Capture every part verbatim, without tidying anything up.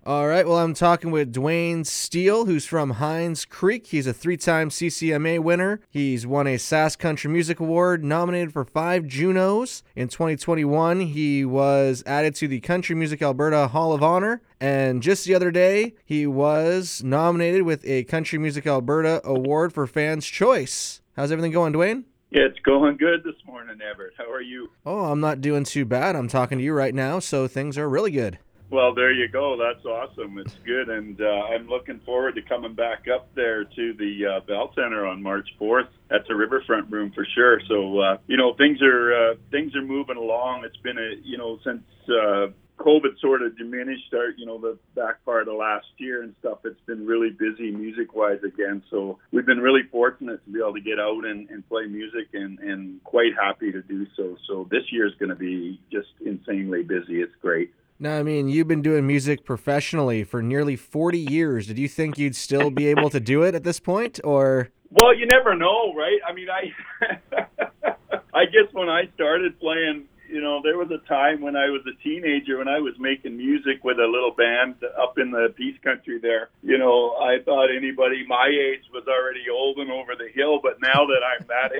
All right, well, I'm talking with Dwayne Steele, who's from Hinds Creek. He's a three-time C C M A winner. He's won a Sask Country Music Award, nominated for five Junos. In twenty twenty-one, he was added to the Country Music Alberta Hall of Honor. And just the other day, he was nominated with a Country Music Alberta Award for Fans' Choice. How's everything going, Dwayne? Yeah, it's going good this morning, Everett. How are you? Oh, I'm not doing too bad. I'm talking to you right now, so things are really good. Well, there you go. That's awesome. It's good, and uh, I'm looking forward to coming back up there to the uh, Bell Center on March fourth. That's a riverfront room for sure. So, uh, you know, things are uh, things are moving along. It's been a you know since uh, COVID sort of diminished our you know the back part of last year and stuff. It's been really busy music-wise again. So we've been really fortunate to be able to get out and, and play music, and, and quite happy to do so. So this year is going to be just insanely busy. It's great. Now, I mean, you've been doing music professionally for nearly forty years. Did you think you'd still be able to do it at this point, or? Well, you never know, right? I mean, I I guess when I started playing, you know, there was a time when I was a teenager when I was making music with a little band up in the Peace Country there. You know, I thought anybody my age was already old and over the hill, but now that I'm that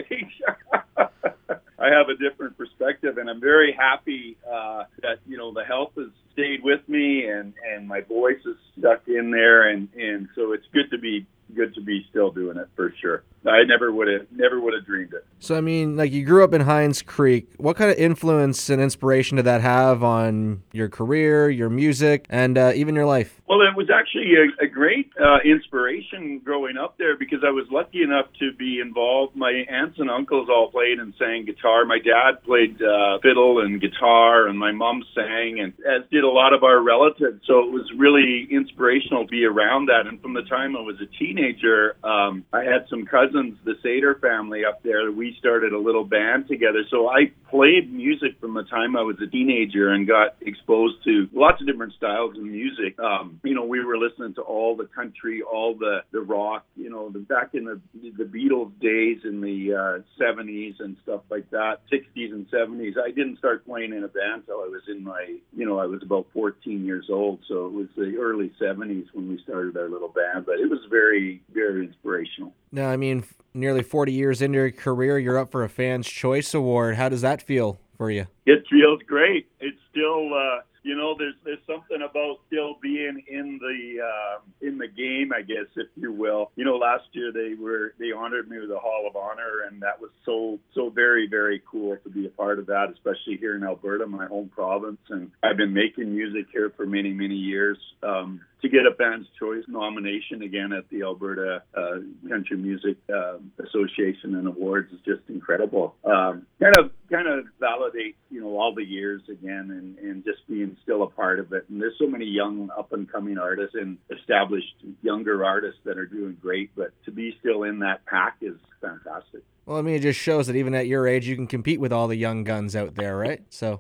age, I have a different perspective, and I'm very happy uh, that, you know, the health has stayed with me, and, and my voice is stuck in there, and, and so it's good to be good to be still doing it for sure. I never would have never would have dreamed it. So, I mean, like, you grew up in Hinds Creek. What kind of influence and inspiration did that have on your career, your music, and uh, even your life? Well, it was actually a, a great uh, inspiration growing up there, because I was lucky enough to be involved. My aunts and uncles all played and sang guitar. My dad played uh, fiddle and guitar, and my mom sang, and as did a lot of our relatives. So it was really inspirational to be around that. And from the time I was a teenager, um, I had some cousins, the Sater family up there. We started a little band together. So I played music from the time I was a teenager and got exposed to lots of different styles of music. Um, you know, we were listening to all the country, all the, the rock, you know, the, back in the the Beatles days in the uh, seventies and stuff like that, sixties and seventies. I didn't start playing in a band till I was in my, you know, I was about fourteen years old. So it was the early seventies when we started our little band. But it was very, very inspirational. Now, I mean, nearly forty years into your career, you're up for a Fans' Choice Award. How does that feel for you? It feels great. It's still, uh, you know, there's there's something about still being in the uh, in the game, I guess, if you will. You know, last year they were they honored me with a Hall of Honor, and that was so so very very cool to be a part of that, especially here in Alberta, my home province. And I've been making music here for many many years. Um, to get a Fans' Choice nomination again at the Alberta uh, Country Music uh, Association and Awards is just incredible. Um, kind of kind of validate, you know, all the years again, and, and just being still a part of it. And there's so many young up-and-coming artists and established younger artists that are doing great, but to be still in that pack is fantastic. Well, I mean, it just shows that even at your age, you can compete with all the young guns out there, right? So,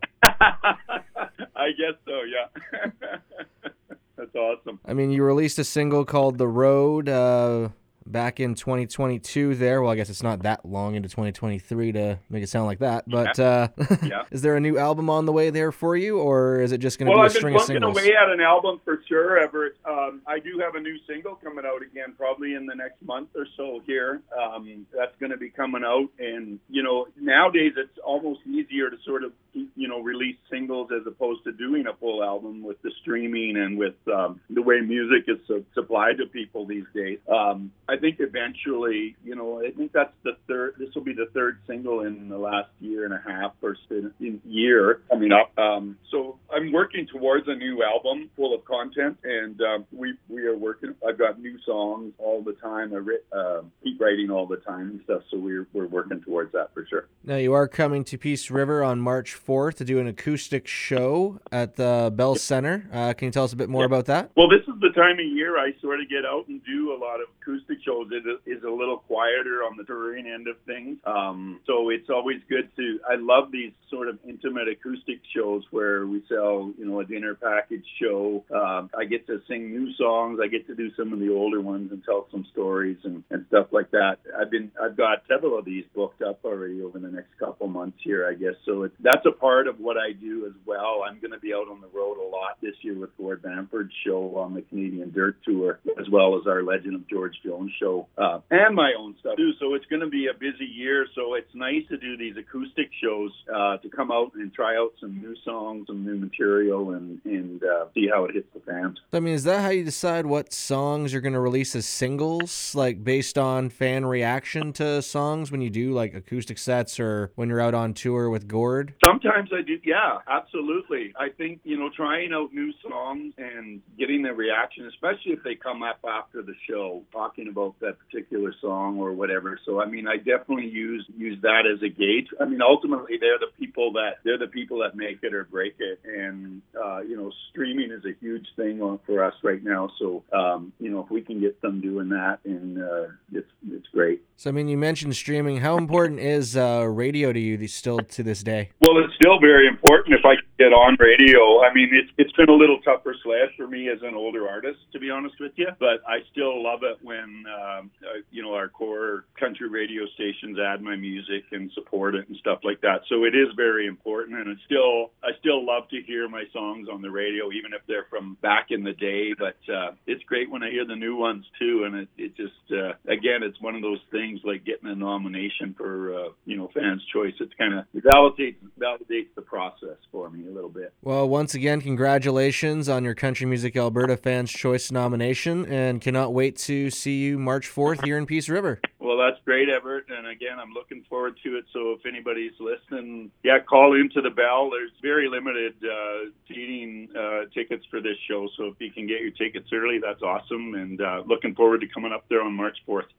I guess so, yeah. That's awesome. I mean, you released a single called The Road uh, back in twenty twenty-two there. Well, I guess it's not that long into twenty twenty-three to make it sound like that. But uh, yeah. Is there a new album on the way there for you, or is it just going to well, be a I've string of been singles? Well, I've been away at an album for sure, Everett. Um, I do have a new single coming out again, probably in the next month or so here. Um, that's going to be coming out. And, you know, nowadays it's almost easier to sort of, you know, release singles as opposed to doing a full album with the streaming and with um, the way music is su- supplied to people these days. Um, I think eventually, you know, I think that's the third, this will be the third single in the last year and a half or so, in year coming up. Um, so I'm working towards a new album full of content, and um, we we are working. I've got new songs all the time. I writ, uh, keep writing all the time and stuff, so we're we're working towards that for sure. Now, you are coming to Peace River on March fourth to do an acoustic show at the Bell Center. Uh, can you tell us a bit more yep. about that? Well, this is the time of year I sort of get out and do a lot of acoustic shows. shows it is a little quieter on the touring end of things. Um, so it's always good to, I love these sort of intimate acoustic shows where we sell, you know, a dinner package show. Um, I get to sing new songs. I get to do some of the older ones and tell some stories and, and stuff like that. I've been, I've got several of these booked up already over the next couple months here, I guess. So it, that's a part of what I do as well. I'm going to be out on the road a lot this year with Gord Bamford's show on the Canadian Dirt Tour, as well as our Legend of George Jones show, uh, and my own stuff too. So it's going to be a busy year. So it's nice to do these acoustic shows, uh, to come out and try out some new songs, some new material, and, and uh, see how it hits the fans. I mean, is that how you decide what songs you're going to release as singles, like based on fan reaction to songs when you do like acoustic sets or when you're out on tour with Gord? Sometimes I do, yeah, absolutely. I think, you know, trying out new songs and getting the reaction, especially if they come up after the show, talking about that particular song or whatever. So, I mean, I definitely use use that as a gauge. I mean, ultimately, they're the people that they're the people that make it or break it. And, uh, you know, streaming is a huge thing on, for us right now. So, um, you know, if we can get them doing that, and uh, it's it's great. So, I mean, you mentioned streaming. How important is uh, radio to you still to this day? Well, it's still very important if I can get on radio. I mean, it's it's been a little tougher slash for me as an older artist, to be honest with you. But I still love it when, um, uh, you know, our core country radio stations add my music and support it and stuff like that. So it is very important. And it's still, I still love to hear my songs on the radio, even if they're from back in the day. But uh, it's great when I hear the new ones, too. And it, it just, uh, again, it's one of those things like getting a nomination for, uh, you know, Fans' Choice. It's kind of it validates, validates the process for me a little bit. Well, once again, congratulations on your Country Music Alberta Fans' Choice nomination, and cannot wait to see you March fourth here in Peace River. Well, that's great, Everett. And again, I'm looking forward to it. So if anybody's listening, yeah, call into the bell. There's very limited uh, seating uh, tickets for this show. So if you can get your tickets early, that's awesome. And uh, looking forward to coming up there on March fourth.